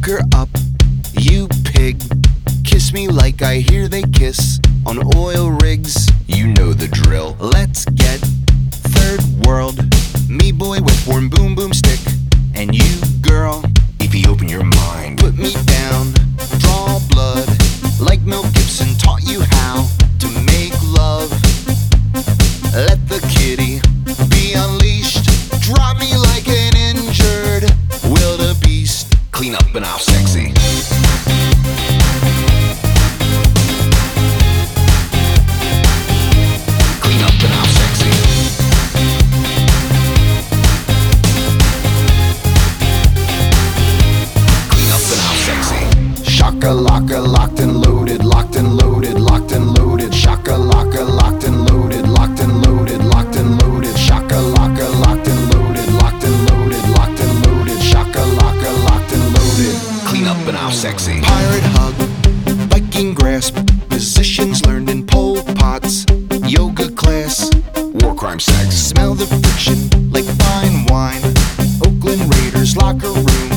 Hook her up, you pig. Kiss me like I hear they kiss on oil rigs. You know the drill. Let's get third world. Me boy with warm boom boom stick, and you girl, if you open your mind, put me down, draw blood, like Mel Gibson taught you how to make love. Let the kitty be unleashed. Drop me like an injured wildebeest. Clean up and I'll sexy. Clean up and I'll sexy. Clean up and I'll sexy. Shaka laka, locked and loaded, locked and loaded, locked and loaded. Shaka laka, locked and loaded, locked and loaded, locked and loaded. Shaka laka, locked and loaded, locked and loaded, locked and loaded. Shaka laka, locked and loaded. Clean up and I'll sexy. Pirate hug, Viking grasp, positions learned in Pol Pots, yoga class, war crime sex. Smell the friction like fine wine. Oakland Raiders locker room.